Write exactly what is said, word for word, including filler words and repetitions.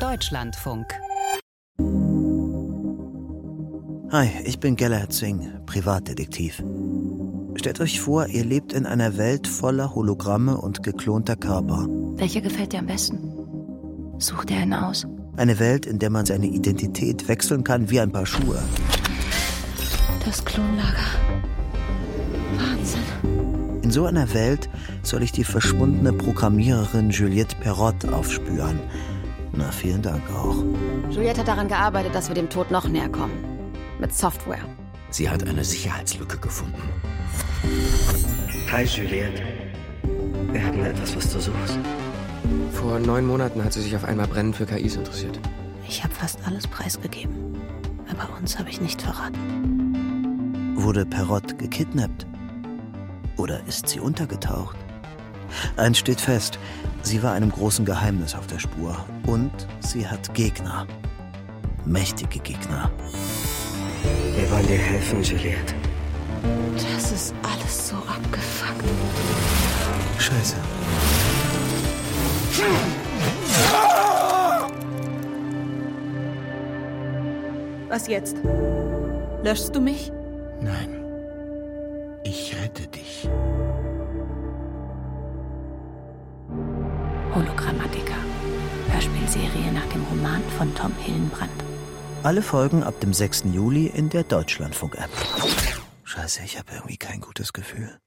Deutschlandfunk. Hi, ich bin Galahad Singh, Privatdetektiv. Stellt euch vor, ihr lebt in einer Welt voller Hologramme und geklonter Körper. Welcher gefällt dir am besten? Such dir einen aus. Eine Welt, in der man seine Identität wechseln kann wie ein Paar Schuhe. Das Klonlager. Wahnsinn. In so einer Welt soll ich die verschwundene Programmiererin Juliette Perrotte aufspüren. Na, vielen Dank auch. Juliette hat daran gearbeitet, dass wir dem Tod noch näher kommen. Mit Software. Sie hat eine Sicherheitslücke gefunden. Hi Juliette. Wir haben etwas, was du suchst. Vor neun Monaten hat sie sich auf einmal brennend für K Is interessiert. Ich habe fast alles preisgegeben. Aber uns habe ich nicht verraten. Wurde Perrotte gekidnappt? Oder ist sie untergetaucht? Eins steht fest, sie war einem großen Geheimnis auf der Spur. Und sie hat Gegner. Mächtige Gegner. Wir wollen dir helfen, Juliette. Das ist alles so abgefuckt. Scheiße. Was jetzt? Löschst du mich? Nein. Ich rette dich. Hologrammatica. Hörspielserie nach dem Roman von Tom Hillenbrand. Alle Folgen ab dem sechsten Juli in der Deutschlandfunk-App. Scheiße, ich habe irgendwie kein gutes Gefühl.